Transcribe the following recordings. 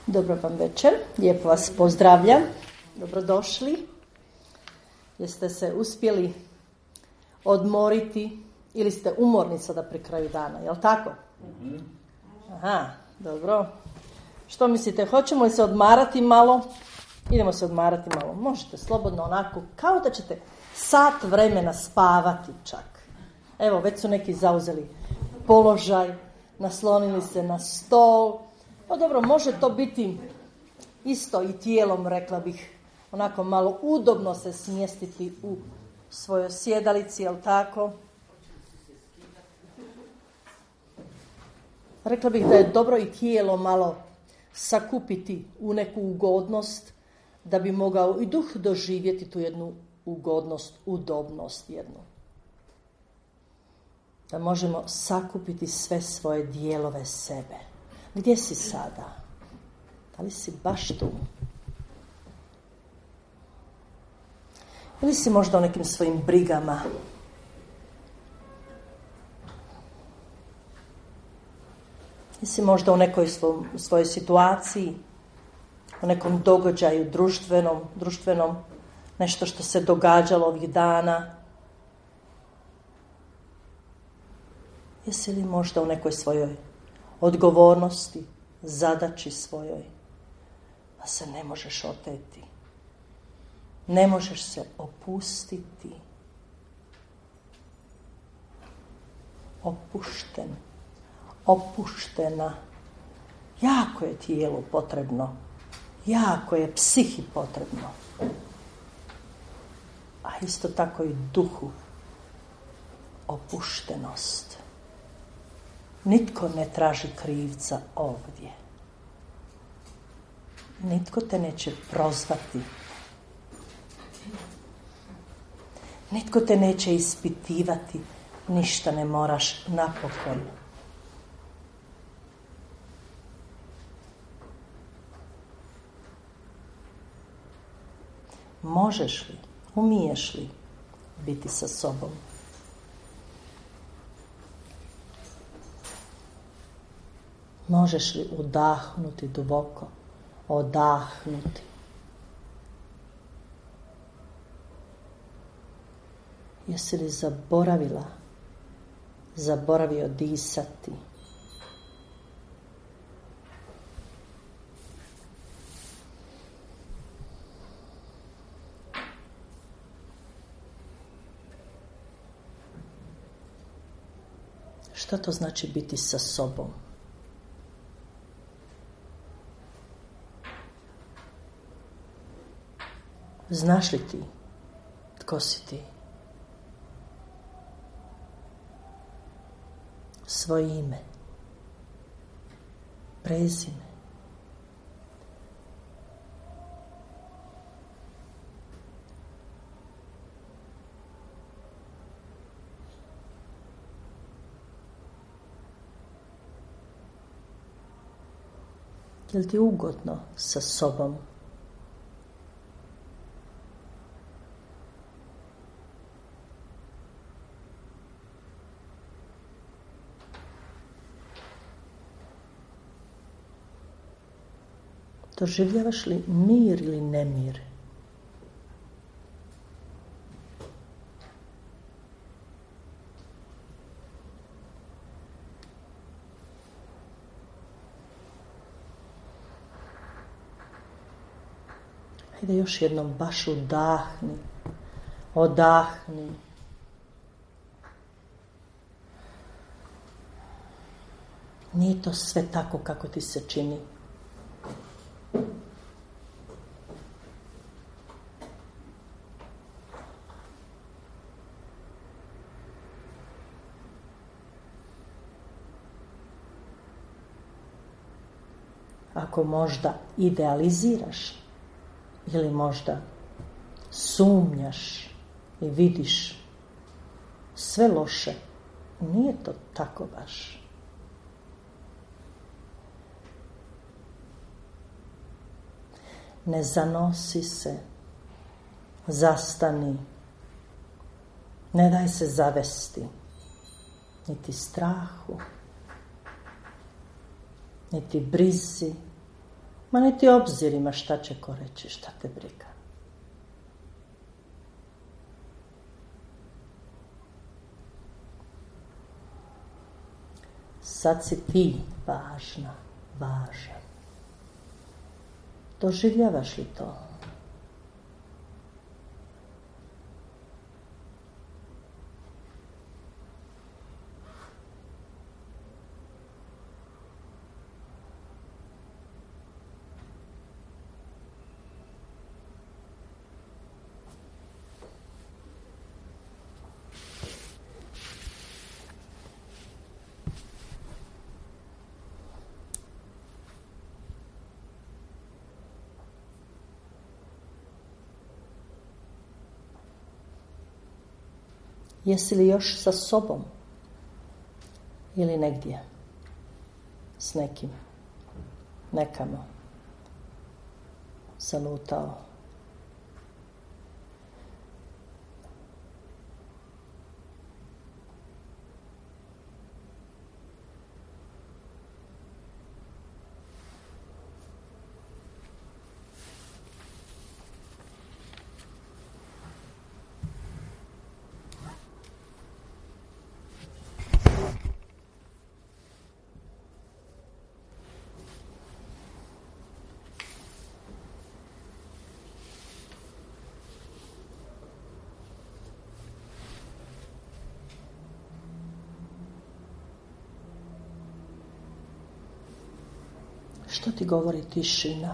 Dobro vam večer, lijepo vas pozdravljam, dobrodošli. Jeste se uspjeli odmoriti ili ste umorni sada pri kraju dana, jel tako? Aha, dobro. Što mislite, hoćemo li se odmarati malo? Idemo se odmarati malo, možete slobodno onako, kao da ćete sat vremena spavati čak. Evo, već su neki zauzeli položaj, naslonili se na stol. Pa dobro, može to biti isto i tijelom, rekla bih, onako malo udobno se smjestiti u svojoj sjedalici, jel tako? Rekla bih da je dobro i tijelo malo sakupiti u neku ugodnost, da bi mogao i duh doživjeti tu jednu ugodnost, udobnost jednu. Da možemo sakupiti sve svoje dijelove sebe. Gdje si sada? Da li si baš tu? Ili si možda u nekim svojim brigama? Ili si možda u nekoj svojoj situaciji, u nekom događaju društvenom, nešto što se događalo ovih dana? Jesi li možda u nekoj svojoj odgovornosti, zadaći svojoj, a se ne možeš oteti, ne možeš se opustiti, opuštena, jako je tijelu potrebno, jako je psihi potrebno, a isto tako i duhu opuštenost. Nitko ne traži krivca ovdje. Nitko te neće prozvati. Nitko te neće ispitivati. Ništa ne moraš napokon. Možeš li, umiješ li biti sa sobom? Možeš li udahnuti duboko, odahnuti? Jesi li zaboravio disati? Što to znači biti sa sobom? Znaš li ti tko si ti? Svoje ime, prezime. Je li ti ugodno sa sobom? Doživljavaš li mir ili nemir? Hajde još jednom baš odahni. Nije to sve tako kako ti se čini. Ako možda idealiziraš ili možda sumnjaš i vidiš sve loše, nije to tako baš. Ne zanosi se, zastani, ne daj se zavesti, niti strahu, niti brizi, Ma niti obzir ima šta će ko reći, šta te briga. Sad si ti važna, važan. Doživljavaš li to? Jesi li još sa sobom ili negdje s nekim, nekamo zalutao? Što ti govori tišina?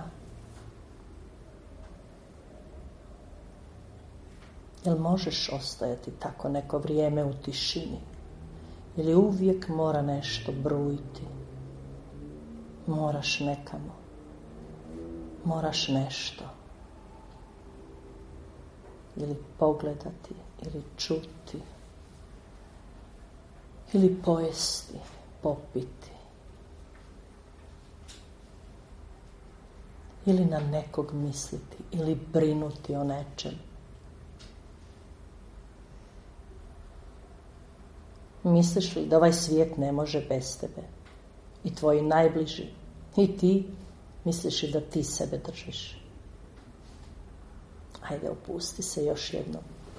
Jel možeš ostajati tako neko vrijeme u tišini? Ili uvijek mora nešto brujiti? Moraš nekamo. Moraš nešto. Ili pogledati, ili čuti. Ili pojesti, popiti. Ili na nekog misliti, ili brinuti o nečem. Misliš li da ovaj svijet ne može bez tebe? I tvoji najbliži, i ti, misliš li da ti sebe držiš? Ajde, opusti se još jednom.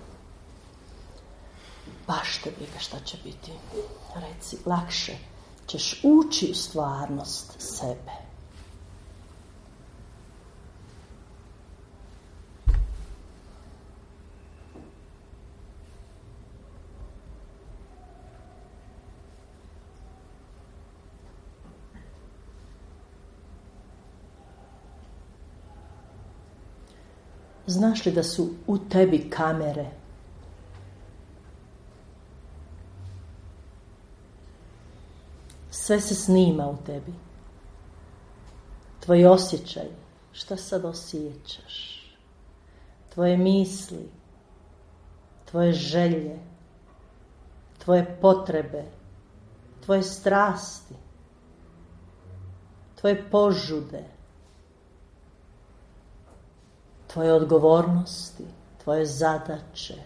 Baš te briga šta će biti. Reci, lakše ćeš ući u stvarnost sebe. Znaš li da su u tebi kamere? Sve se snima u tebi. Tvoji osjećaji, šta sad osjećaš? Tvoje misli, tvoje želje, tvoje potrebe, tvoje strasti, tvoje požude, tvoje odgovornosti, tvoje zadaće.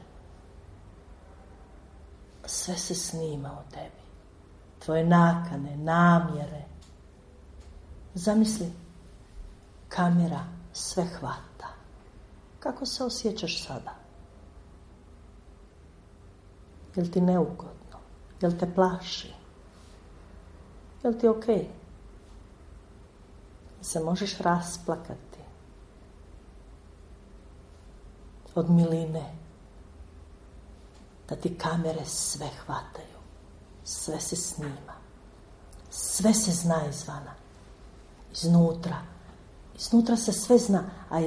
Sve se snima u tebi. Tvoje nakane, namjere. Zamisli, kamera sve hvata. Kako se osjećaš sada? Jel ti neugodno? Jel te plaši? Jel ti okej? Se možeš rasplakati od miline, da ti kamere sve hvataju, sve se snima, sve se zna izvana, iznutra se sve zna, a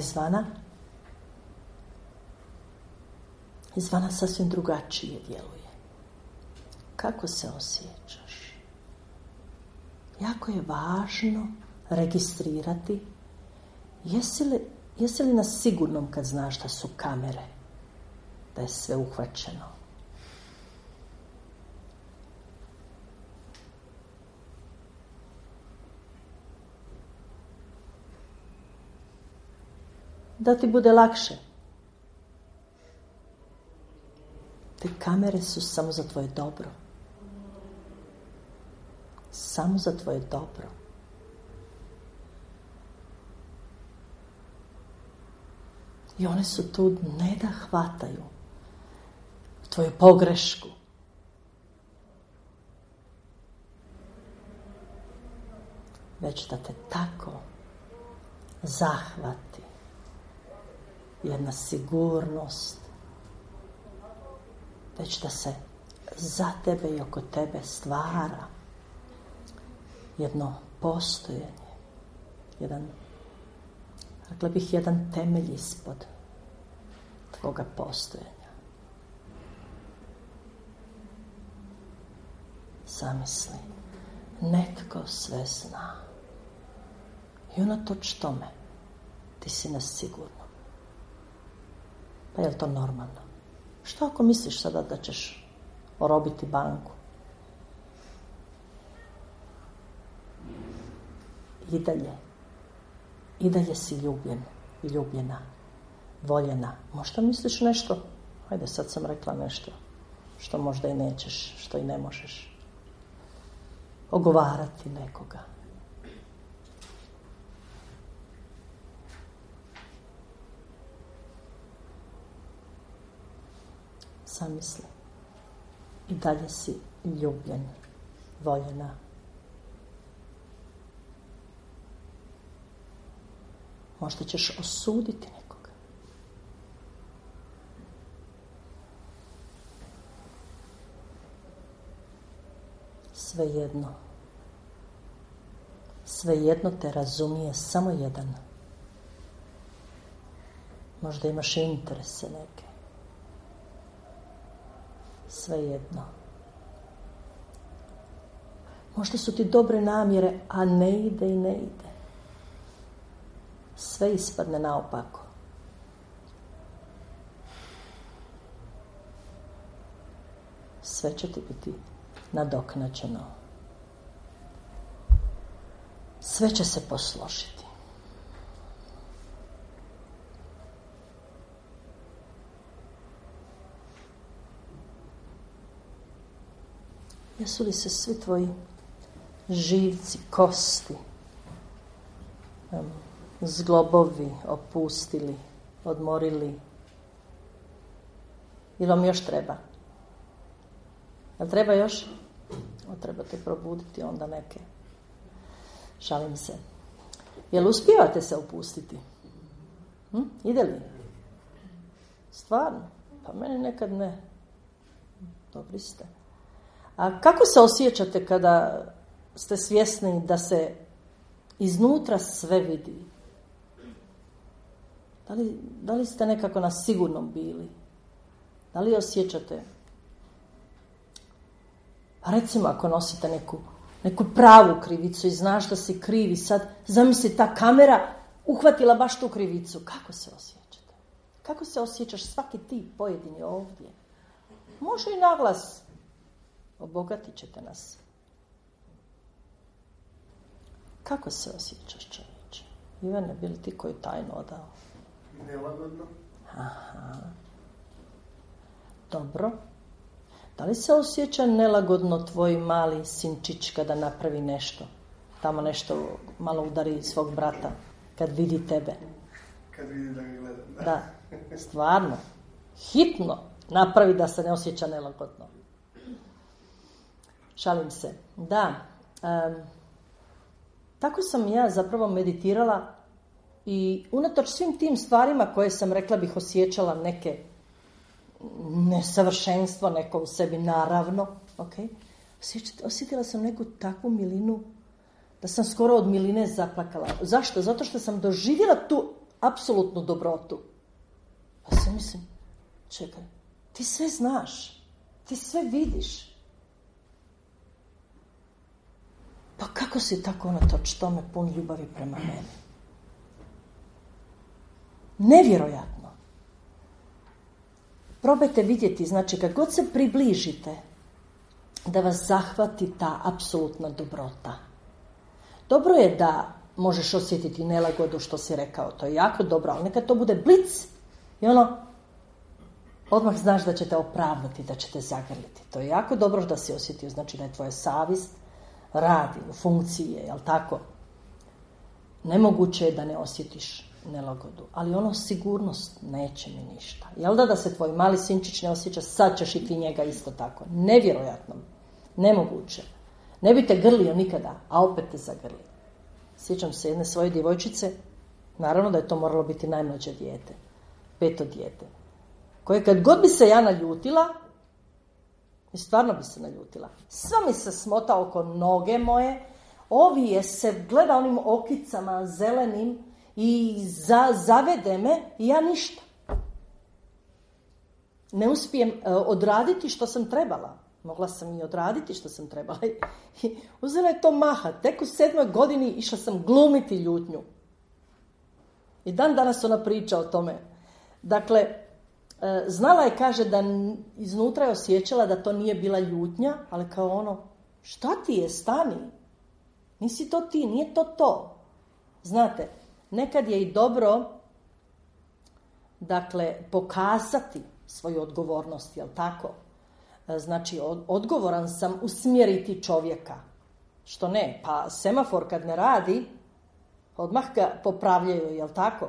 izvana sasvim drugačije djeluje. Kako se osjećaš? Jako je važno registrirati jesi li na sigurnom kad znaš da su kamere, da je sve uhvaćeno. Da ti bude lakše. Te kamere su samo za tvoje dobro. Samo za tvoje dobro. I one su tu ne da hvataju tvoju pogrešku, već da te tako zahvati jedna sigurnost, već da se za tebe i oko tebe stvara jedno postojanje, rekla bih, jedan temelj ispod tvoga postojanja. Zamisli, netko sve zna i unatoč tome ti si nesigurno. Pa je li to normalno? Što ako misliš sada da ćeš orobiti banku? I dalje si ljubljen i ljubljena, voljena. Možda misliš nešto, ajde sad sam rekla nešto, što možda i nećeš, što i ne možeš. Ogovarati nekoga. Zamisli. I dalje si ljubljen, voljena. Možda ćeš osuditi nekoga. Svejedno te razumije samo jedan. Možda imaš interese neke. Svejedno. Možda su ti dobre namjere, a ne ide. Sve ispadne naopako. Sve će ti biti nadoknađeno. Sve će se posložiti. Jesu li se svi tvoji živci, kosti, zglobovi opustili, odmorili? Ili vam još treba? Jel treba još? Trebate probuditi onda neke. Šalim se. Jel uspijevate se opustiti? Ide li? Stvarno? Pa meni nekad ne. Dobri ste. A kako se osjećate kada ste svjesni da se iznutra sve vidi? Da li ste nekako na sigurnom bili? Da li osjećate? Pa recimo ako nosite neku pravu krivicu i znaš da si krivi, sad zamisli ta kamera uhvatila baš tu krivicu. Kako se osjećate? Kako se osjećaš svaki ti pojedini ovdje? Može i naglas. Obogatit ćete nas. Kako se osjećaš, čovječe? Ivane, bili ti koju tajnu odao? Nelagodno. Aha. Dobro. Da li se osjeća nelagodno tvoj mali sinčić kada napravi nešto? Tamo nešto malo udari svog brata kad vidi tebe. Kad vidi da ga gledam. Da, stvarno. Hitno napravi da se ne osjeća nelagodno. Šalim se. Da. Tako sam ja zapravo meditirala i unatoč svim tim stvarima koje sam rekla bih osjećala neke nesavršenstvo, neko u sebi naravno. Okay? Osjetila sam neku takvu milinu da sam skoro od miline zaplakala. Zašto? Zato što sam doživjela tu apsolutnu dobrotu. Pa se mislim, čekaj, ti sve znaš, ti sve vidiš. Pa kako si tako unatoč tome pun ljubavi prema meni? Nevjerojatno. Probajte vidjeti, znači kad god se približite, da vas zahvati ta apsolutna dobrota. Dobro je da možeš osjetiti nelagodu što si rekao, to je jako dobro, ali nekad to bude blic i odmah znaš da će te opravdati, da će te zagrliti. To je jako dobro da si osjetio, znači da je tvoja savjest radi, u funkciji je, jel tako? Nemoguće je da ne osjetiš nelagodu, ali ono sigurnost neće mi ništa. Jel da se tvoj mali sinčić ne osjeća, sad ćeš i ti njega isto tako. Nevjerojatno, nemoguće. Ne bi te grlio nikada, a opet te zagrli. Sjećam se jedne svoje djevojčice, naravno da je to moralo biti najmlađe dijete, 5. dijete, koje kad god bi se ja naljutila, i stvarno bi se naljutila, sva mi se smota oko noge moje, ovije se, gleda onim okicama zelenim i zavede me i ja ništa. Ne uspijem odraditi što sam trebala. Mogla sam i odraditi što sam trebala. I uzela je to maha. Tek u 7. godini išla sam glumiti ljutnju. I dan danas ona priča o tome. Dakle, znala je, kaže, da iznutra je osjećala da to nije bila ljutnja, ali kao ono, šta ti je, stani. Nisi to ti, nije to to. Znate, nekad je i dobro, dakle, pokazati svoju odgovornost, jel tako? Znači, odgovoran sam usmjeriti čovjeka. Što ne? Pa semafor kad ne radi, odmah ga popravljaju, jel tako?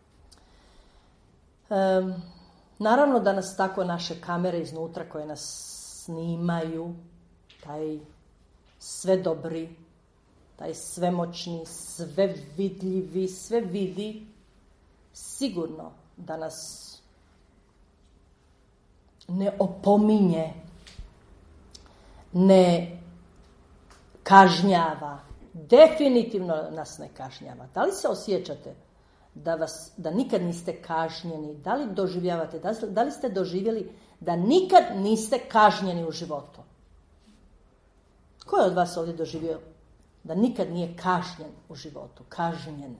Naravno da nas tako naše kamere iznutra koje nas snimaju, taj sve dobri, taj svemoćni, sve vidljivi, sve vidi, sigurno da nas ne opominje, ne kažnjava. Definitivno nas ne kažnjava. Da li se osjećate da nikad niste kažnjeni? Da li doživljavate, da li ste doživjeli da nikad niste kažnjeni u životu? Ko je od vas ovdje doživio da nikad nije kažnjen u životu? Kažnjen.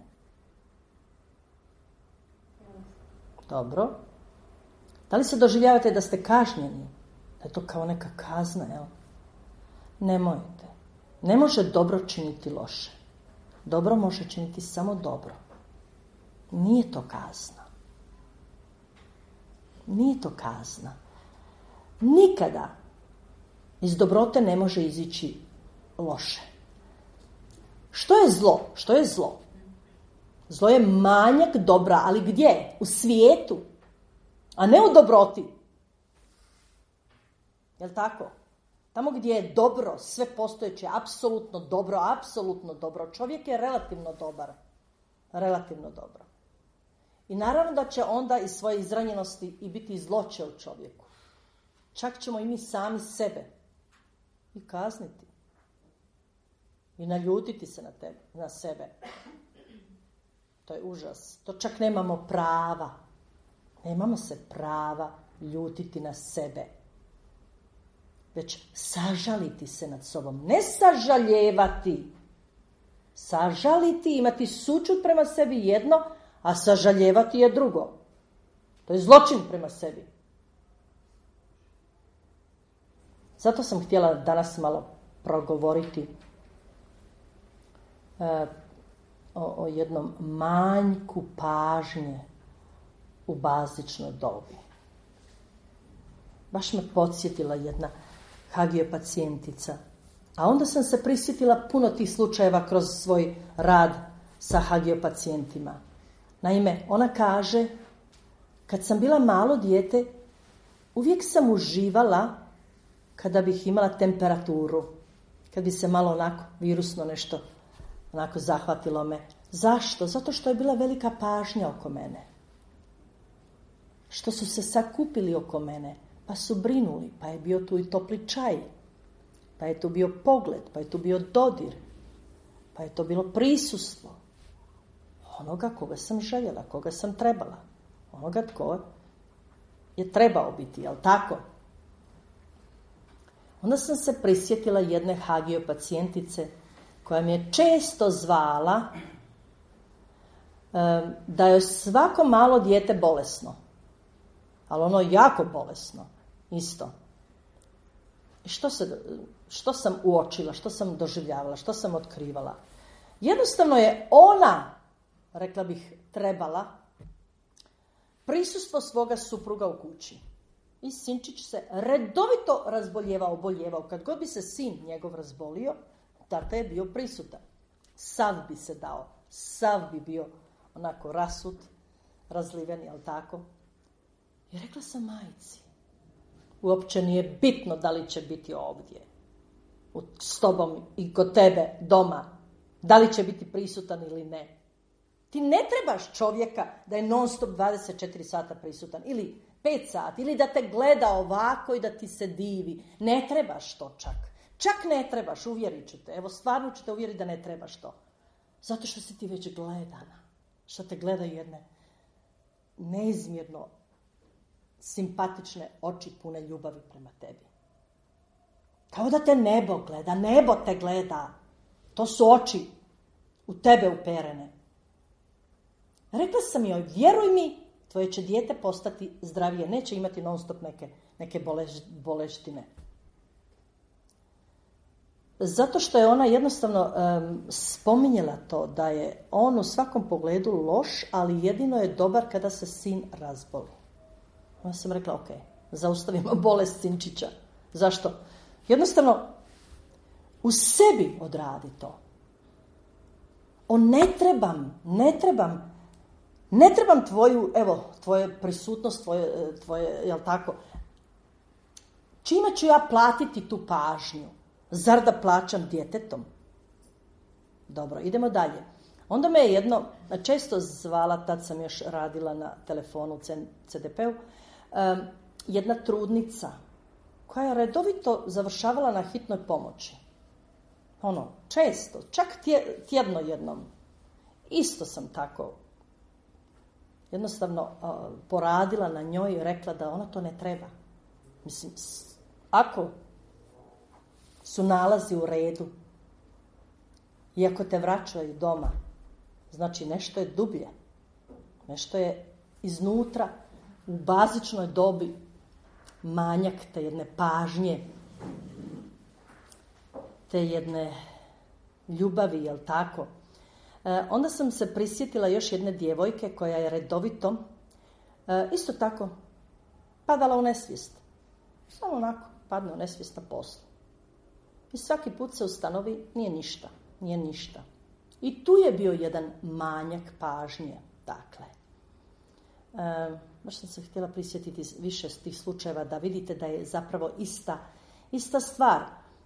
Dobro. Da li se doživljavate da ste kažnjeni? Da je to kao neka kazna, jel? Nemojte. Ne može dobro činiti loše. Dobro može činiti samo dobro. Nije to kazna. Nije to kazna. Nikada iz dobrote ne može izići loše. Što je zlo? Što je zlo? Zlo je manjak dobra, ali gdje? U svijetu. A ne u dobroti. Jel' tako? Tamo gdje je dobro, sve postojeće, apsolutno dobro. Čovjek je relativno dobar. Relativno dobro. I naravno da će onda iz svoje izranjenosti i biti zloće u čovjeku. Čak ćemo i mi sami sebe i kazniti. I naljutiti se na sebe. To je užas. To čak nemamo prava. Nemamo se prava ljutiti na sebe. Već sažaliti se nad sobom. Ne sažaljevati. Sažaliti, imati sućut prema sebi jedno, a sažaljevati je drugo. To je zločin prema sebi. Zato sam htjela danas malo progovoriti o jednom manjku pažnje u bazičnoj dobi. Baš me podsjetila jedna Hagio pacijentica. A onda sam se prisjetila puno tih slučajeva kroz svoj rad sa Hagio pacijentima. Naime, ona kaže, kad sam bila malo dijete, uvijek sam uživala kada bih imala temperaturu. Kad bi se malo onako virusno nešto onako zahvatilo me. Zašto? Zato što je bila velika pažnja oko mene. Što su se sakupili oko mene, pa su brinuli, pa je bio tu i topli čaj, pa je tu bio pogled, pa je tu bio dodir, pa je to bilo prisustvo onoga koga sam željela, koga sam trebala, onoga tko je trebao biti, jel tako? Onda sam se prisjetila jedne Hagio pacijentice koja mi je često zvala da je svako malo dijete bolesno. Ali ono je jako bolesno. Isto. I što sam uočila, što sam doživljavala, što sam otkrivala? Jednostavno je ona, rekla bih, trebala prisustvo svoga supruga u kući. I sinčić se redovito oboljevao. Kad god bi se sin njegov razbolio, tata je bio prisutan. Sav bi se dao, sav bi bio onako rasut, razliven, jel tako? I rekla sam majci, uopće nije bitno da li će biti ovdje, s tobom i kod tebe doma, da li će biti prisutan ili ne. Ti ne trebaš čovjeka da je non stop 24 sata prisutan, ili 5 sati, ili da te gleda ovako i da ti se divi. Ne trebaš to čak. Čak ne trebaš, uvjerit ću te. Evo, stvarno ću te uvjeriti da ne trebaš to. Zato što si ti već gledana. Što te gledaju jedne neizmjerno simpatične oči pune ljubavi prema tebi. Kao da te nebo gleda. Nebo te gleda. To su oči u tebe uperene. Rekla sam joj, vjeruj mi, tvoje će dijete postati zdravije. Neće imati non stop neke boleštine. Zato što je ona jednostavno spominjala to da je on u svakom pogledu loš, ali jedino je dobar kada se sin razboli. Onda sam rekla, ok, zaustavimo bolest sinčića. Zašto? Jednostavno, u sebi odradi to. Ne trebam tvoje prisutnost, tvoje, jel tako? Čime ću ja platiti tu pažnju? Zar da plaćam djetetom? Dobro, idemo dalje. Onda me je često zvala, tad sam još radila na telefonu u CDP-u, jedna trudnica koja je redovito završavala na hitnoj pomoći. Često, čak tjedno jednom. Isto sam tako jednostavno poradila na njoj i rekla da ona to ne treba. Mislim, ako su nalazi u redu i ako te vraćaju doma, znači nešto je dublje, nešto je iznutra, u bazičnoj dobi manjak te jedne pažnje, te jedne ljubavi, jel tako? Onda sam se prisjetila još jedne djevojke koja je redovito, isto tako, padala u nesvijest. Samo onako, padne u nesvijest na poslu. I svaki put se ustanovi, nije ništa. I tu je bio jedan manjak pažnje, dakle. Baš sam se htjela prisjetiti više s tih slučajeva da vidite da je zapravo ista stvar.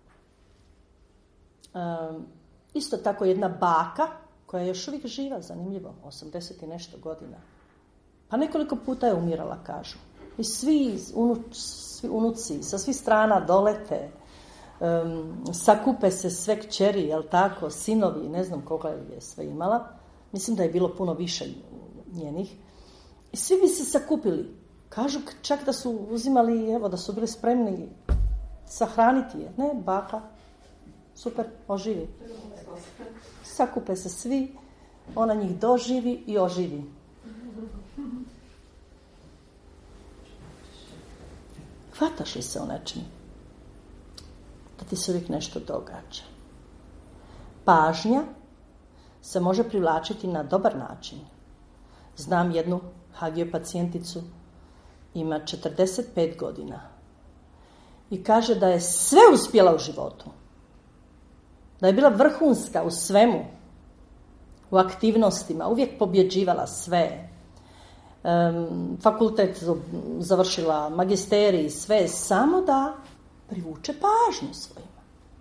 Isto tako jedna baka koja je još uvijek živa, zanimljivo, 80 i nešto godina. Pa nekoliko puta je umirala, kažu. I svi unuci sa svih strana dolete, sakupe se sve kćeri, jel tako, sinovi, ne znam koga je sve imala. Mislim da je bilo puno više njenih. I svi bi se sakupili. Kažu čak da su uzimali, da su bili spremni sahraniti je. Ne, baka, super, oživi. Sakupe se svi, ona njih doživi i oživi. Hvataš li se o nečem? Da ti se uvijek nešto događa. Pažnja se može privlačiti na dobar način. Znam jednu hagio pacijenticu, ima 45 godina i kaže da je sve uspjela u životu. Da je bila vrhunska u svemu, u aktivnostima, uvijek pobjeđivala sve. Fakultet završila, magisterij, sve, samo da privuče pažnju svojima.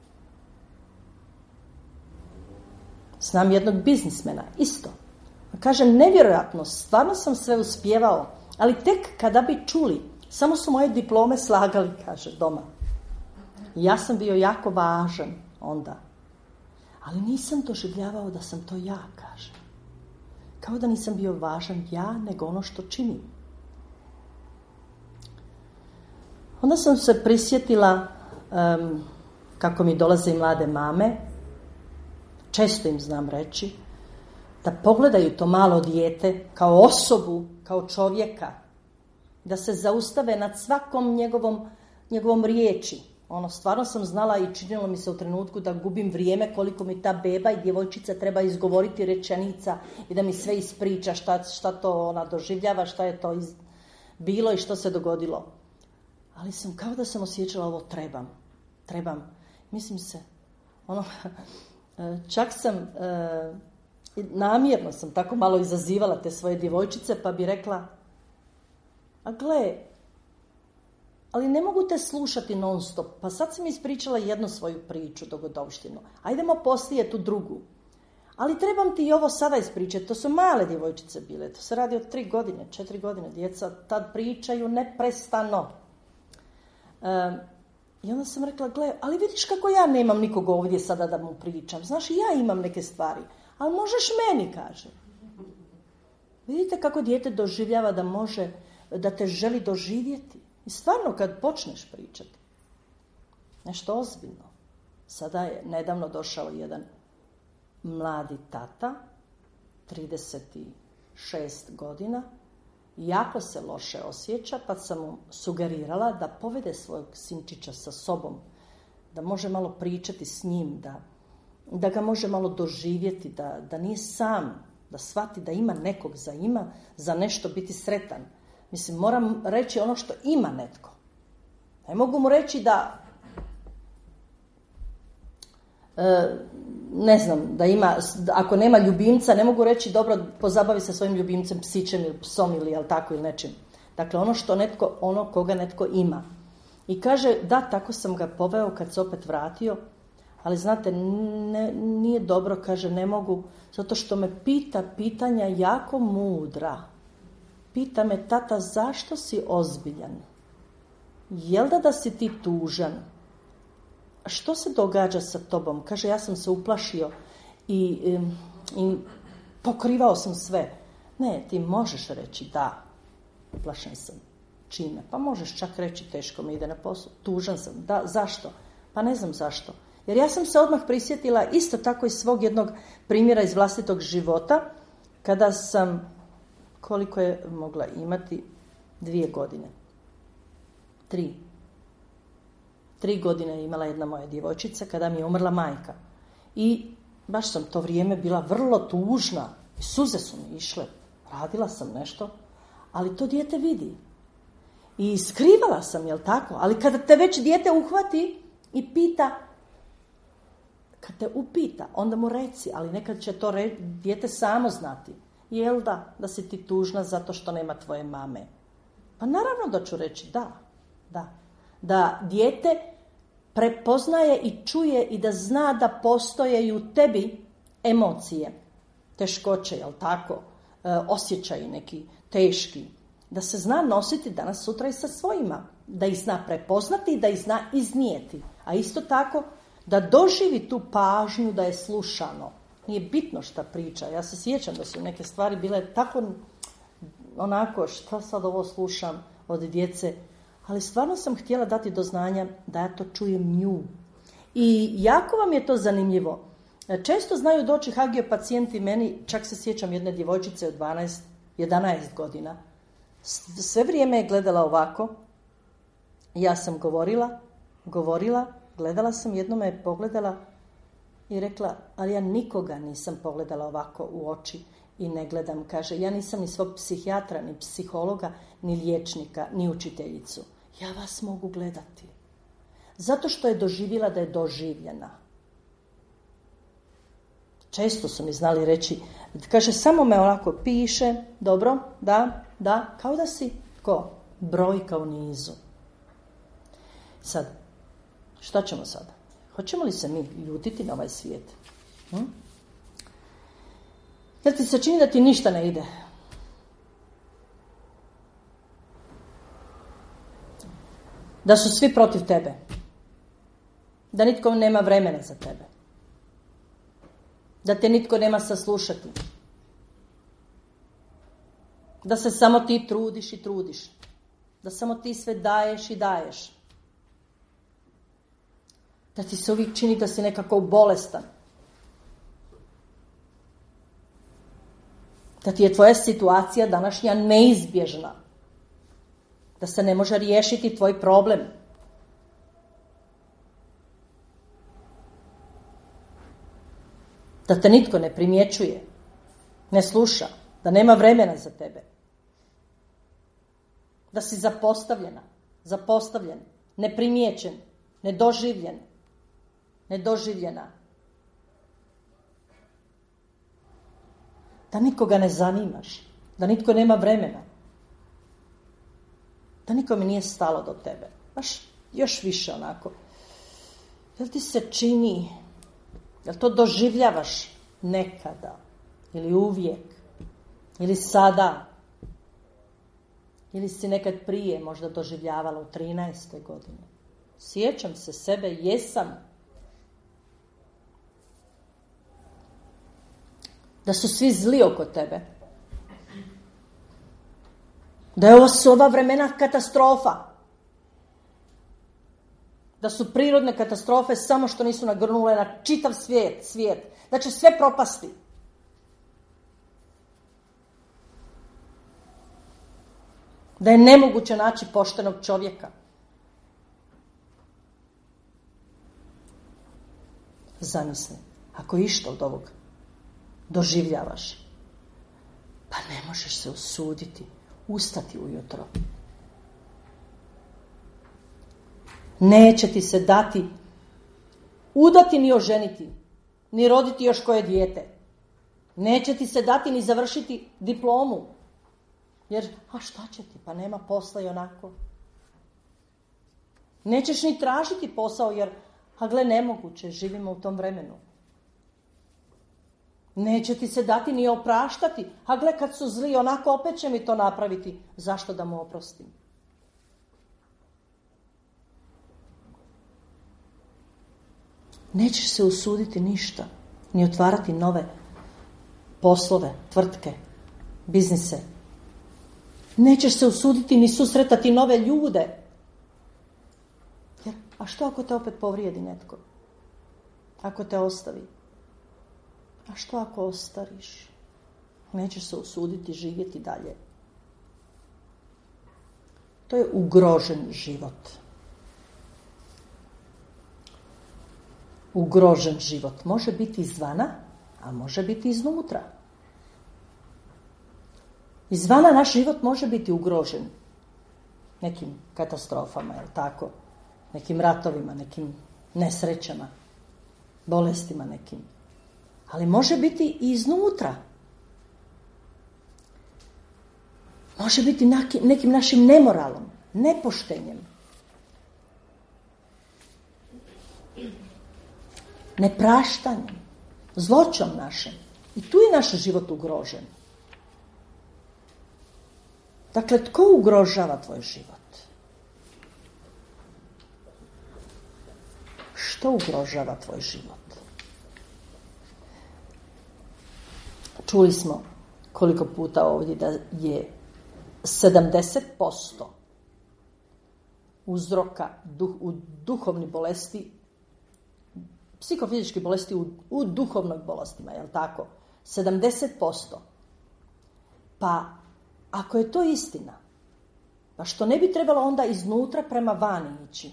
Znam jednog biznismena, isto. Kaže, nevjerojatno, stvarno sam sve uspjevao, ali tek kada bi čuli, samo su moje diplome slagali, kaže, doma. Ja sam bio jako važan onda. Ali nisam doživljavao da sam to ja, kaže. Kao da nisam bio važan ja, nego ono što činim. Onda sam se prisjetila kako mi dolaze i mlade mame. Često im znam reći da pogledaju to malo dijete kao osobu, kao čovjeka. Da se zaustave nad svakom njegovom riječi. Stvarno sam znala i činilo mi se u trenutku da gubim vrijeme koliko mi ta beba i djevojčica treba izgovoriti rečenica i da mi sve ispriča šta to ona doživljava, šta je to bilo i što se dogodilo. Ali sam kao da sam osjećala ovo trebam. Mislim se, čak sam I namjerno sam tako malo izazivala te svoje djevojčice, pa bi rekla, a gle, ali ne mogu te slušati non stop, pa sad sam ispričala jednu svoju priču, dogodovštinu. Ajdemo poslije tu drugu. Ali trebam ti i ovo sada ispričati. To su male djevojčice bile. To se radi od 3 godine, 4 godine. Djeca tad pričaju neprestano. I onda sam rekla, gle, ali vidiš kako ja nemam nikog ovdje sada da mu pričam. Znaš, ja imam neke stvari. Ali možeš meni, kaže. Vidite kako dijete doživljava da može, da te želi doživjeti. I stvarno kad počneš pričati, nešto ozbiljno. Sada je nedavno došao jedan mladi tata, 36 godina, jako se loše osjeća, pa sam mu sugerirala da povede svojeg sinčića sa sobom, da može malo pričati s njim, da ga može malo doživjeti, da nije sam, da shvati da ima nekog za nešto biti sretan. Mislim, moram reći ono što ima netko. Ne mogu mu reći da ne znam, da ima, ako nema ljubimca, ne mogu reći dobro, pozabavi se svojim ljubimcem, psićem ili psom ili jel tako ili nečim. Dakle, ono koga netko ima. I kaže, da, tako sam ga poveo kad se opet vratio, ali znate, nije dobro, kaže, ne mogu, zato što me pita pitanja jako mudra. Pita me, tata, zašto si ozbiljan? Jel da si ti tužan? Što se događa sa tobom? Kaže, ja sam se uplašio i pokrivao sam sve. Ne, ti možeš reći da, uplašen sam. Čime? Pa možeš čak reći, teško mi ide na poslu. Tužan sam. Da, zašto? Pa ne znam zašto. Jer ja sam se odmah prisjetila isto tako iz svog jednog primjera iz vlastitog života, kada sam, koliko je mogla imati, 2 godine. 3 godine je imala jedna moja djevojčica kada mi je umrla majka. I baš sam to vrijeme bila vrlo tužna. I suze su mi išle. Radila sam nešto, ali to dijete vidi. I skrivala sam, jel tako? Ali kada te već dijete uhvati i pita, kad te upita, onda mu reci, ali nekad će to dijete samo znati. Jel da si ti tužna zato što nema tvoje mame? Pa naravno da ću reći da. Da dijete prepoznaje i čuje i da zna da postoje i u tebi emocije, teškoće, jel tako, osjećaji neki teški, da se zna nositi danas sutra i sa svojima, da ih zna prepoznati i da ih zna iznijeti, a isto tako da doživi tu pažnju da je slušano. Nije bitno šta priča, ja se sjećam da su neke stvari bile tako onako, šta sad ovo slušam od djece, ali stvarno sam htjela dati do znanja da ja to čujem nju. I jako vam je to zanimljivo. Često znaju doći hagio pacijenti meni, čak se sjećam jedne djevojčice od 11 godina. Sve vrijeme je gledala ovako. Ja sam govorila, gledala sam, jednom me je pogledala i rekla, ali ja nikoga nisam pogledala ovako u oči i ne gledam. Kaže, ja nisam ni svog psihijatra, ni psihologa, ni liječnika, ni učiteljicu. Ja vas mogu gledati. Zato što je doživjela da je doživljena. Često su mi znali reći, kaže, samo me onako piše, dobro, da, kao da si, brojka u nizu. Sad, šta ćemo sada? Hoćemo li se mi ljutiti na ovaj svijet? Jer ti se čini da ti ništa ne ide. Da su svi protiv tebe. Da nitko nema vremena za tebe. Da te nitko nema saslušati. Da se samo ti trudiš i trudiš. Da samo ti sve daješ i daješ. Da ti se uvijek čini da si nekako bolestan. Da ti je tvoja situacija današnja neizbježna. Da se ne može riješiti tvoj problem. Da te nitko ne primjećuje, ne sluša, da nema vremena za tebe. Da si zapostavljen, neprimjećen, nedoživljena. Da nikoga ne zanimaš, da nitko nema vremena, da nikome nije stalo do tebe. Baš još više onako. Jel ti se čini, jel to doživljavaš nekada, ili uvijek, ili sada, ili si nekad prije možda doživljavala u 13. godine. Sjećam se sebe, jesam. Da su svi zli oko tebe. Da je ovo su ova vremena katastrofa. Da su prirodne katastrofe samo što nisu nagrnule na čitav svijet. Da će sve propasti. Da je nemoguće naći poštenog čovjeka. Zamisli, ako išta od ovog doživljavaš, pa ne možeš se usuditi, ustati ujutro. Neće ti se dati udati ni oženiti, ni roditi još koje dijete. Neće ti se dati ni završiti diplomu. Jer, a šta će ti, pa nema posla i onako. Nećeš ni tražiti posao jer, a gle, nemoguće, živimo u tom vremenu. Neće ti se dati ni opraštati, a gle, kad su zli, onako opet će mi to napraviti. Zašto da mu oprostim? Nećeš se usuditi ništa, ni otvarati nove poslove, tvrtke, biznise. Nećeš se usuditi ni susretati nove ljude. Jer, a što ako te opet povrijedi netko? Ako te ostavi? A što ako ostariš? Nećeš se usuditi živjeti dalje. To je ugrožen život. Ugrožen život može biti izvana, a može biti iznutra. Izvana naš život može biti ugrožen nekim katastrofama, jel tako? Nekim ratovima, nekim nesrećama, bolestima nekim. Ali može biti i iznutra. Može biti nekim našim nemoralom, nepoštenjem, nepraštanjem, zloćom našem. I tu je naš život ugrožen. Dakle, tko ugrožava tvoj život? Što ugrožava tvoj život? Čuli smo koliko puta ovdje da je 70% uzroka u duhovnih bolesti, psihofizičkih bolesti u duhovnim bolestima, je li tako? 70%. Pa ako je to istina, pa što ne bi trebalo onda iznutra prema vani ići?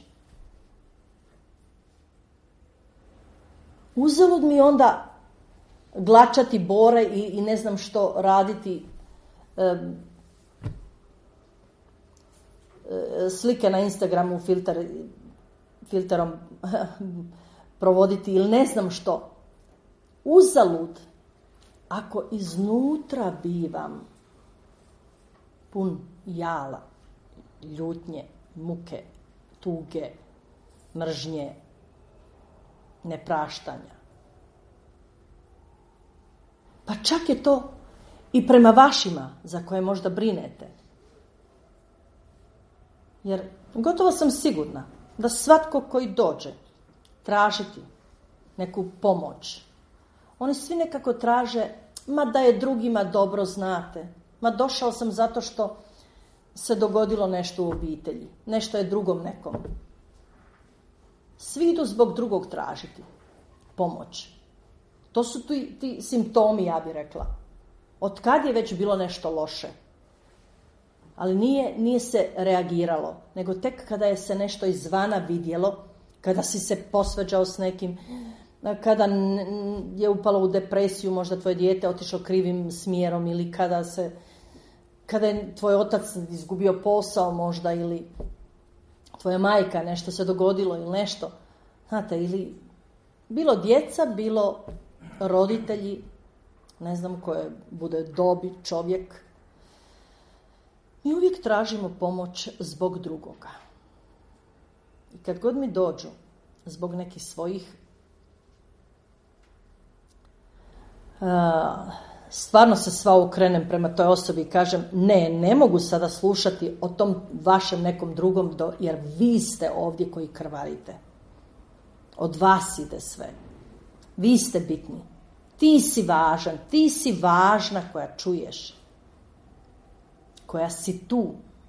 Uzalud mi onda glačati bore i ne znam što raditi, slike na Instagramu filterom provoditi ili ne znam što. Uzalud ako iznutra bivam pun jala, ljutnje, muke, tuge, mržnje, nepraštanja. Pa čak je to i prema vašima za koje možda brinete. Jer gotovo sam sigurna da svatko koji dođe tražiti neku pomoć, oni svi nekako traže, ma da je drugima dobro, znate. Ma došao sam zato što se dogodilo nešto u obitelji. Nešto je drugom nekom. Svi idu zbog drugog tražiti pomoć. To su ti simptomi, ja bih rekla. Od kad je već bilo nešto loše? Ali nije se reagiralo, nego tek kada je se nešto izvana vidjelo, kada si se posvađao s nekim, kada je upalo u depresiju, možda tvoje dijete otišlo krivim smjerom, ili kada je tvoj otac izgubio posao možda, ili tvoja majka, nešto se dogodilo ili nešto. Znate, ili bilo djeca, bilo roditelji ne znam koje bude dobi čovjek. Mi uvijek tražimo pomoć zbog drugoga. I kad god mi dođu zbog nekih svojih stvarno se sva okrenem prema toj osobi i kažem ne mogu sada slušati o tom vašem nekom drugom jer vi ste ovdje koji krvarite. Od vas ide sve. Vi ste bitni. Ti si važan, ti si važna koja čuješ. Koja si tu.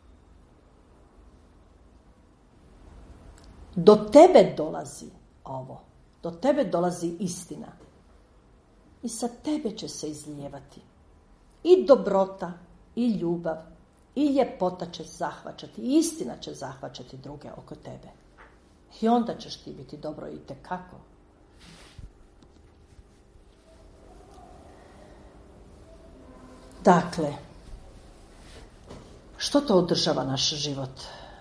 Do tebe dolazi ovo. Do tebe dolazi istina. I sa tebe će se izlijevati. I dobrota, i ljubav, i ljepota će zahvaćati. I istina će zahvaćati druge oko tebe. I onda ćeš ti biti dobro itekako. Dakle, što to održava naš život?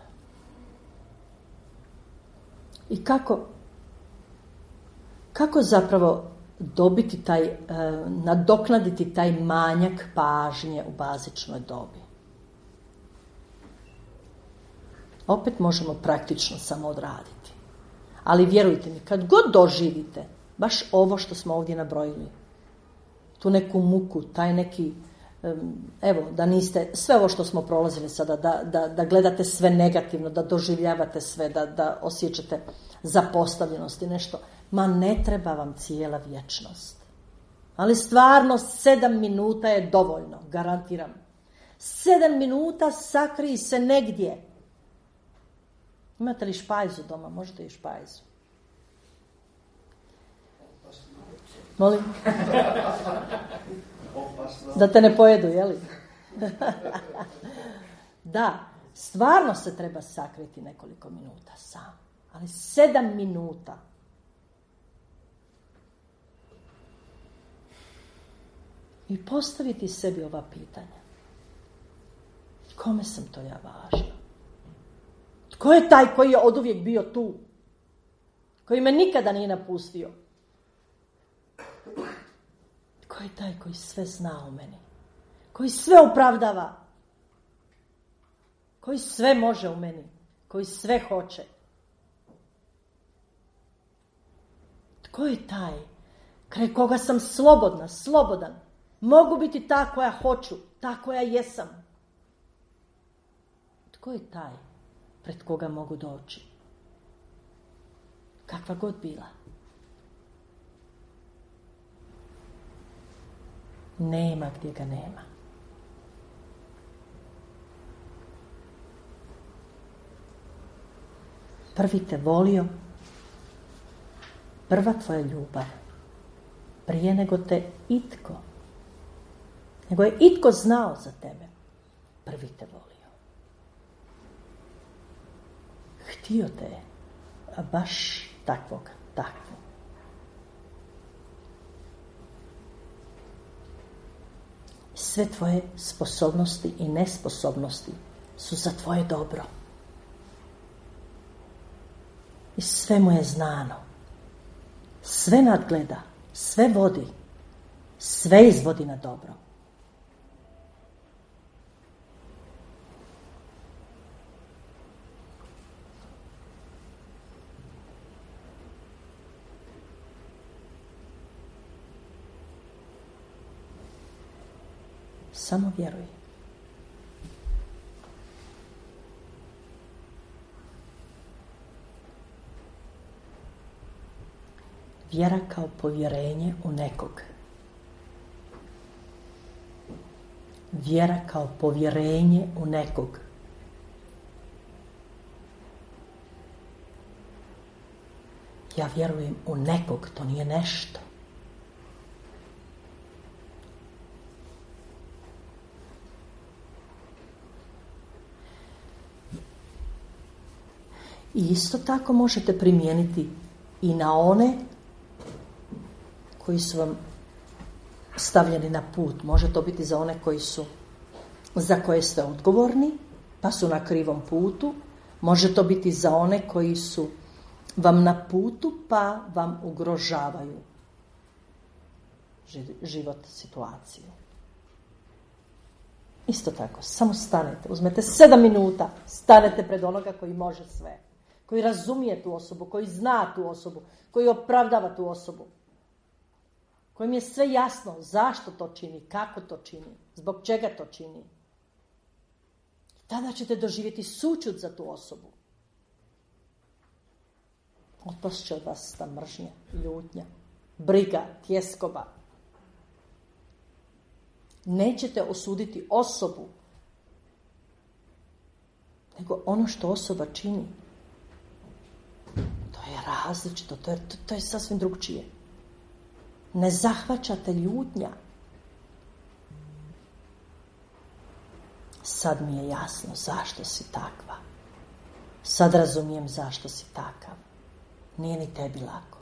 I kako zapravo dobiti nadoknaditi taj manjak pažnje u bazičnoj dobi? Opet možemo praktično samo odraditi. Ali vjerujte mi, kad god doživite baš ovo što smo ovdje nabrojili, tu neku muku, taj neki, da niste, sve ovo što smo prolazili sada, da gledate sve negativno, da doživljavate sve, da osjećate zapostavljenost i nešto, ma ne treba vam cijela vječnost. Ali stvarno 7 minuta je dovoljno, garantiram. 7 minuta sakriji se negdje. Imate li špajzu doma? Možete i špajzu. Molim? Da te ne pojedu, jeli? Da, stvarno se treba sakriti nekoliko minuta sam. Ali 7 minuta. I postaviti sebi ova pitanja. Kome sam to ja važna? Tko je taj koji je oduvijek bio tu? Koji me nikada nije napustio? Tko je taj koji sve zna o meni? Koji sve opravdava? Koji sve može u meni? Koji sve hoće? Tko je taj kraj koga sam slobodan? Mogu biti ta koja hoću, ta koja jesam. Tko je taj pred koga mogu doći? Kakva god bila. Nema gdje ga nema. Prvi te volio, prva tvoja ljubav, prije nego te nego je itko znao za tebe, prvi te volio. Htio te je, a baš takvog. Sve tvoje sposobnosti i nesposobnosti su za tvoje dobro. I sve mu je znano. Sve nadgleda, sve vodi, sve izvodi na dobro. Samo vjeruj. Vjera kao povjerenje u nekog. Vjera kao povjerenje u nekog. Ja vjerujem u nekog, to nije nešto. I isto tako možete primijeniti i na one koji su vam stavljeni na put. Može to biti za one za koje ste odgovorni, pa su na krivom putu. Može to biti za one koji su vam na putu, pa vam ugrožavaju. život, situaciju. Isto tako, samo stanete, uzmete 7 minuta, stanete pred onoga koji može sve, koji razumije tu osobu, koji zna tu osobu, koji opravdava tu osobu, kojim je sve jasno zašto to čini, kako to čini, zbog čega to čini. Tada ćete doživjeti sućut za tu osobu. Otpast će od vas ta mržnja, ljutnja, briga, tjeskoba. Nećete osuditi osobu, nego ono što osoba čini. To je različito, to je sasvim drugčije. Ne zahvaćate ljutnja. Sad mi je jasno zašto si takva. Sad razumijem zašto si takav. Nije ni tebi lako.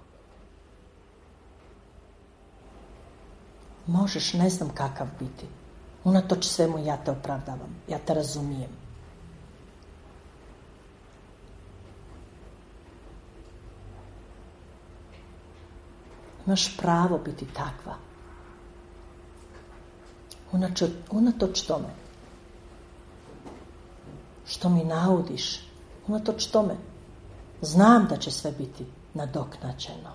Možeš ne znam kakav biti. Unatoč svemu ja te opravdavam. Ja te razumijem. Imaš pravo biti takva. Unatoč tome što mi naudiš, unatoč tome znam da će sve biti nadoknađeno.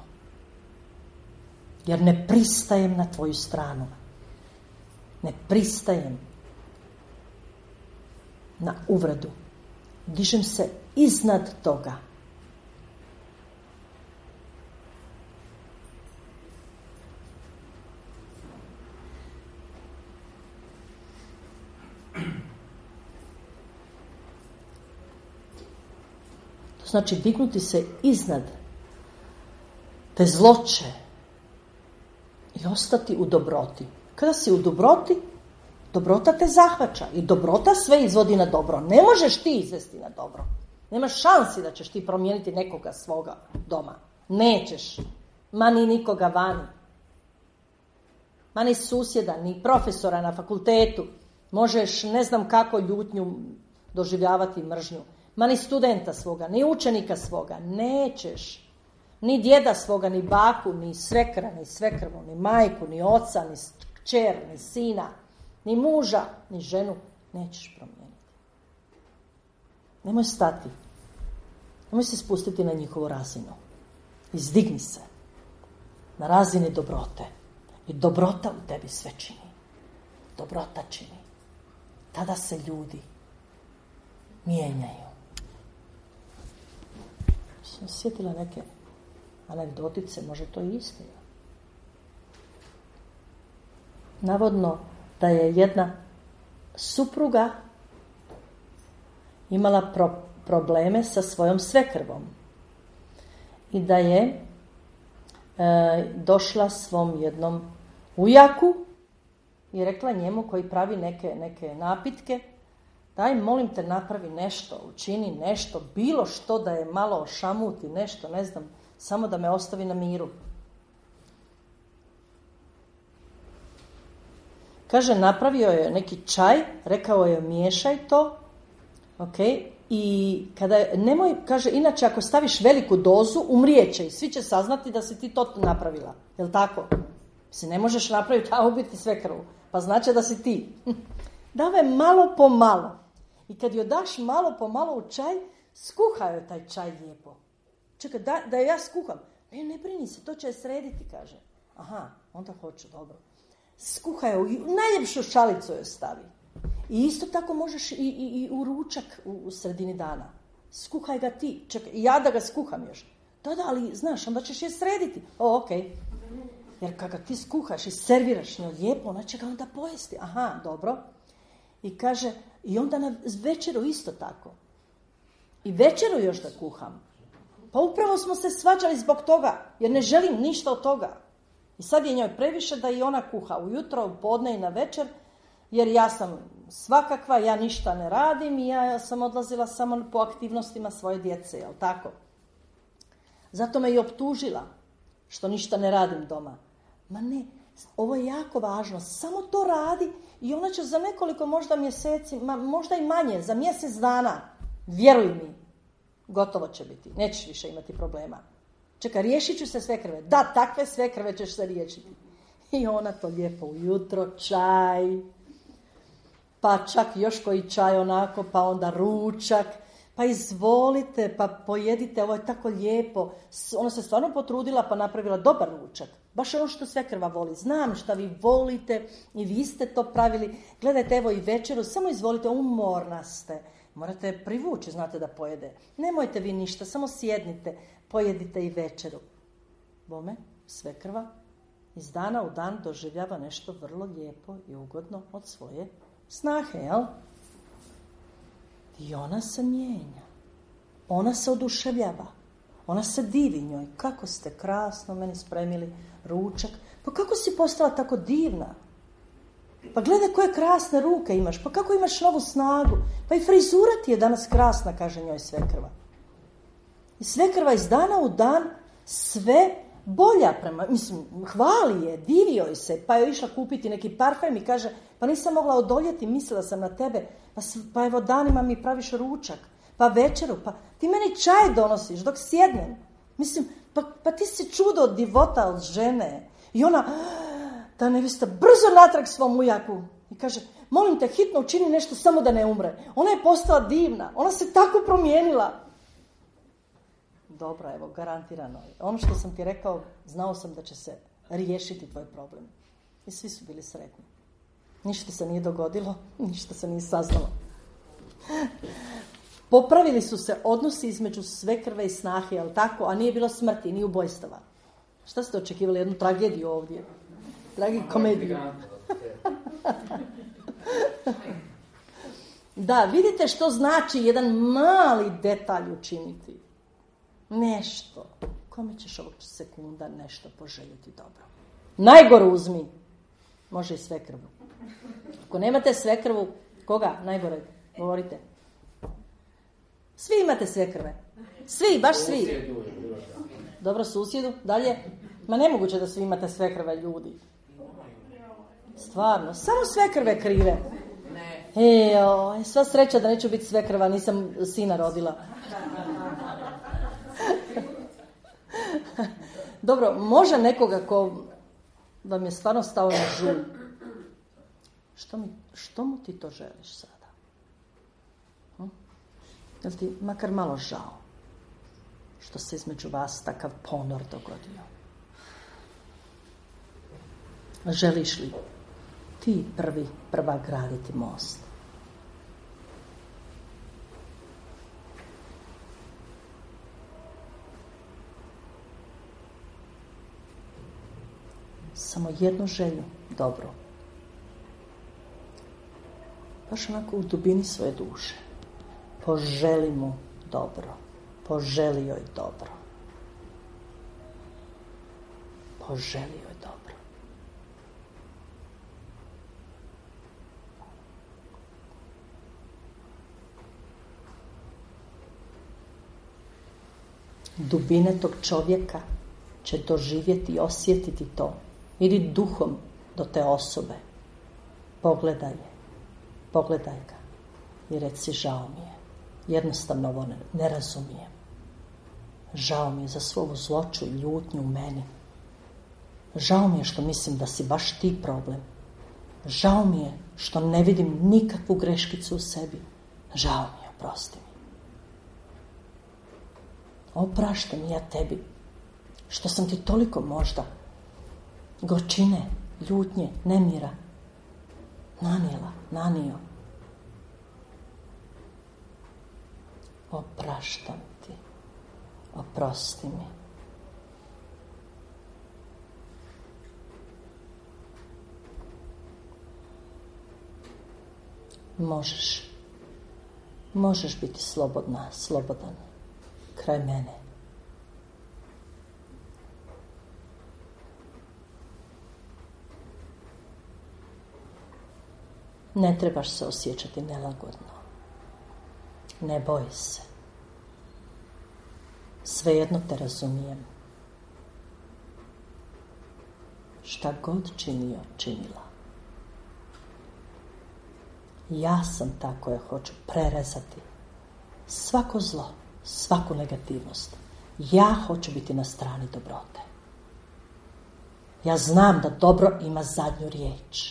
Jer ne pristajem na tvoju stranu. Ne pristajem na uvredu. Dižem se iznad toga. To znači dignuti se iznad te zloće i ostati u dobroti. Kada si u dobroti, dobrota te zahvaća i dobrota sve izvodi na dobro. Ne možeš ti izvesti na dobro. Nemaš šansi da ćeš ti promijeniti nekoga svoga doma. Nećeš. Ma ni nikoga vani. Ma ni susjeda, ni profesora na fakultetu. Možeš ne znam kako ljutnju doživljavati, mržnju. Ma ni studenta svoga, ni učenika svoga. Nećeš. Ni djeda svoga, ni baku, ni svekra, ni svekrvu, ni majku, ni oca, ni kćer, ni sina, ni muža, ni ženu. Nećeš promijeniti. Nemoj stati. Nemoj se spustiti na njihovu razinu. Izdigni se na razini dobrote. I dobrota u tebi sve čini. Dobrota čini. Tada se ljudi mijenjaju. Sam sjetila neke anegdotice, može to i istina. Navodno da je jedna supruga imala probleme sa svojom svekrvom i da je došla svom jednom ujaku i rekla njemu koji pravi neke napitke: daj, molim te, napravi nešto, učini nešto, bilo što da je malo ošamuti, nešto, ne znam, samo da me ostavi na miru. Kaže, napravio je neki čaj, rekao je miješaj to, ok, i nemoj, kaže, inače ako staviš veliku dozu, umrijeće i svi će saznati da si ti to napravila. Jel' tako? Ne možeš napraviti, a ubiti sve krvu. Pa znači da si ti. Dave malo po malo. I kad joj daš malo po malo u čaj, skuhaj joj taj čaj lijepo. Čekaj, da ja skuham. Ne brini se, to će je srediti, kaže. Aha, onda hoću, dobro. Skuhaj joj, najljepšu šalicu joj stavi. I isto tako možeš i u ručak u sredini dana. Skuhaj ga ti. Čekaj, ja da ga skuham još. Da, ali znaš, onda ćeš je srediti. Ok. Jer kada ti skuhaš i serviraš njoj lijepo, ona će ga onda pojesti. Aha, dobro. I kaže, i onda na večeru isto tako. I večeru još da kuham. Pa upravo smo se svađali zbog toga, jer ne želim ništa od toga. I sad je njoj previše da i ona kuha ujutro, u podne i na večer, jer ja sam svakakva, ja ništa ne radim i ja sam odlazila samo po aktivnostima svoje djece, jel tako? Zato me i optužila što ništa ne radim doma. Ma ne, ovo je jako važno, samo to radi i ona će za nekoliko možda mjeseci, možda i manje, za mjesec dana, vjeruj mi, gotovo će biti, nećeš više imati problema. Čekaj, riješit ću se sve krve. Da, takve sve krve ćeš se riješiti. I ona to lijepo ujutro, čaj, pa čak još koji čaj onako, pa onda ručak, pa izvolite, pa pojedite, ovo je tako lijepo. Ona se stvarno potrudila pa napravila dobar ručak. Baš ono što svekrva voli. Znam šta vi volite i vi ste to pravili. Gledajte, evo i večeru, samo izvolite, umorna ste. Morate privući, znate da pojede. Nemojte vi ništa, samo sjednite, pojedite i večeru. Bome, svekrva iz dana u dan doživljava nešto vrlo lijepo i ugodno od svoje snahe, jel? I ona se mijenja. Ona se oduševljava. Ona se divi njoj. Kako ste krasno meni spremili ručak. Pa kako si postala tako divna? Pa gledaj koje krasne ruke imaš. Pa kako imaš novu snagu? Pa i frizura ti je danas krasna, kaže njoj svekrva. I svekrva iz dana u dan sve bolja prema, hvali je, divi joj se, pa je išla kupiti neki parfem i kaže, pa nisam mogla odoljeti, mislila sam na tebe, pa evo danima mi praviš ručak, pa večeru, pa ti meni čaj donosiš dok sjednem. Pa ti si čudo od divota, od žene. I ona, ta nevista, brzo natrag svom ujaku i kaže, molim te, hitno učini nešto samo da ne umre. Ona je postala divna, ona se tako promijenila. Dobro, evo, garantirano. Ono što sam ti rekao, znao sam da će se riješiti tvoj problem. I svi su bili sretni. Ništa se nije dogodilo, ništa se nije saznalo. Popravili su se odnosi između svekrve i snahe, jel tako? A nije bilo smrti, ni ubojstava. Šta ste očekivali? Jednu tragediju ovdje? Tragikomediju. Da, vidite što znači jedan mali detalj učiniti. Nešto. Kome ćeš ovog sekunda nešto poželjeti dobro? Najgoru uzmi. Može i svekrvu. Ako nemate svekrvu, koga? Najgore. Govorite. Svi imate svekrve. Svi, baš svi. Dobro, susjedu. Dalje. Ma nemoguće da svi imate svekrve, ljudi. Stvarno. Samo svekrve krive. Sva sreća da neću biti svekrva. Nisam sina rodila. Dobro, može nekoga ko vam je stvarno stao na žulj. Što mu ti to želiš sada? Jel ti makar malo žao što se između vas takav ponor dogodio? Želiš li ti prva graditi most? Samo jednu želju, dobro. Baš onako u dubini svoje duše. Poželi mu dobro. Poželi joj dobro. Poželi joj dobro. Dubine tog čovjeka će doživjeti i osjetiti to. Idi duhom do te osobe. Pogledaj je. Pogledaj ga. I reci, žao mi je. Jednostavno ovo ne razumijem. Žao mi je za svoju zloću i ljutnju u meni. Žao mi je što mislim da si baš ti problem. Žao mi je što ne vidim nikakvu greškicu u sebi. Žao mi je, oprosti mi. Opraštam ja tebi što sam ti toliko možda gorčine, ljutnje, nemira nanio. Opraštam ti. Oprosti mi. Možeš biti slobodan kraj mene. Ne trebaš se osjećati nelagodno. Ne boj se. Svejedno te razumijem. Šta god činila. Ja sam ta koja hoću prerezati svako zlo, svaku negativnost. Ja hoću biti na strani dobrote. Ja znam da dobro ima zadnju riječ.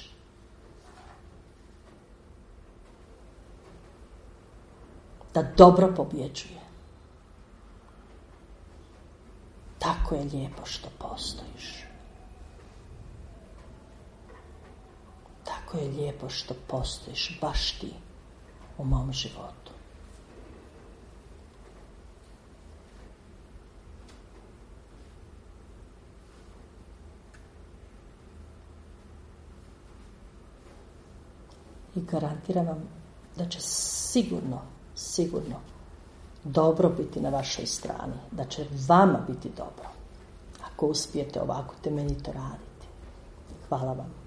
Da dobro pobjeđuje. Tako je lijepo što postojiš. Tako je lijepo što postojiš baš ti u mom životu. I garantiram vam da će sigurno dobro biti na vašoj strani. Da će vama biti dobro. Ako uspijete ovako temeljito raditi. Hvala vam.